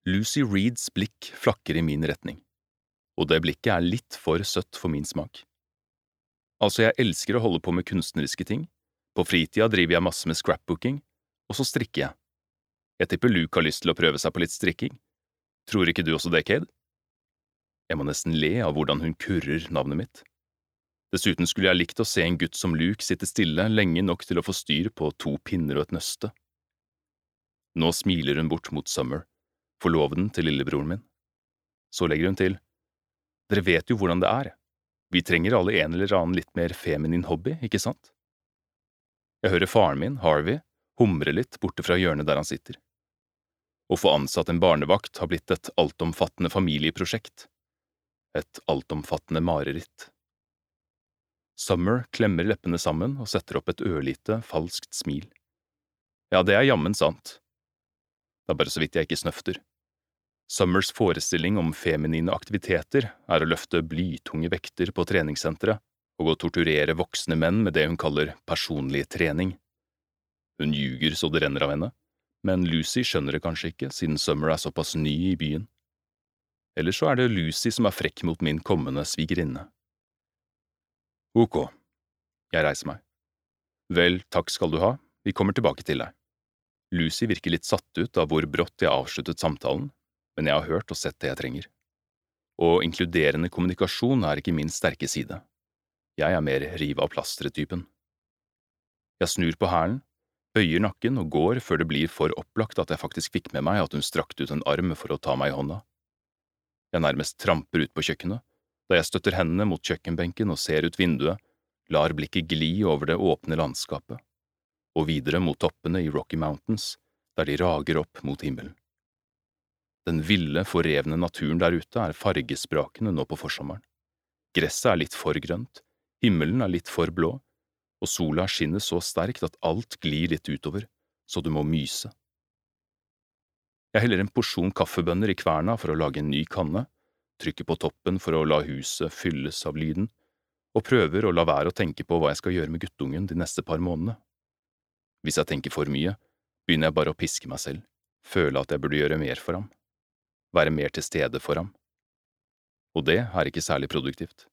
Lucy Reeds blikk flakker i min retning, og det blikket litt for søtt for min smak. Altså, jeg elsker å holde på med kunstneriske ting, på fritida driver jeg masse med scrapbooking, og så strikker jeg. Jeg tipper Luke har lyst til å prøve seg på litt strikking. Tror ikke du også det, Cade? Jeg må nesten le av hvordan hun kurrer navnet mitt. Dessuten skulle jeg likt å se en gutt som Luke sitte stille lenge nok til å få styr på 2 pinner og et nøste. Nå smiler hun bort mot Summer, forloveden til lillebroren min. Så legger hun til, dere vet jo hvordan det er. Vi trenger alle en eller annen litt mer feminin hobby, ikke sant? Jeg hører faren min, Harvey, humre litt borte fra hjørnet der han sitter. Å få ansatt en barnevakt har blitt et altomfattende familieprosjekt. Et altomfattende mareritt. Summer klemmer leppene sammen og setter opp et ørlite, falskt smil. Ja, det er jammen sant. Det er bare så vidt jeg ikke snøfter. Summers forestilling om feminine aktiviteter er å løfte blytunge vekter på treningssenteret og å torturere voksne menn med det hun kaller personlig trening. Hun ljuger så det renner av henne, men Lucy skjønner det kanskje ikke siden Summer er såpass ny i byen. Eller så er det Lucy som er frekk mot min kommende svigerinne. Ok, jeg reiser meg. Vel, takk skal du ha, vi kommer tilbake til deg. Lucy virker litt satt ut av hvor brått jeg avsluttet samtalen, men jeg har hørt og sett det jeg trenger. Og inkluderende kommunikasjon er ikke min sterke side. Jeg er mer rive av plasteret-typen. Jeg snur på hælen, bøyer nakken og går før det blir for opplagt at jeg faktisk fikk med meg at hun strakte ut en arm for å ta meg i hånda. Jeg nærmest tramper ut på kjøkkenet, da jeg støtter hendene mot kjøkkenbenken og ser ut vinduet, lar blikket gli over det åpne landskapet, og videre mot toppene i Rocky Mountains, der de rager opp mot himmelen. Den ville, forrevne naturen der ute er fargesprakende nå på forsommeren. Gresset er litt for grønt, himmelen er litt for blå, og sola skinner så sterkt at alt glir litt utover, så du må myse. Jeg heller en porsjon kaffebønner i kverna for å lage en ny kanne, trykker på toppen for å la huset fylles av lyden, og prøver å la være å tenke på hva jeg skal gjøre med guttungen de neste par månedene. Hvis jeg tenker for mye, begynner jeg bare å piske meg selv, føle at jeg burde gjøre mer for ham, være mer til stede for ham. Og det er ikke særlig produktivt.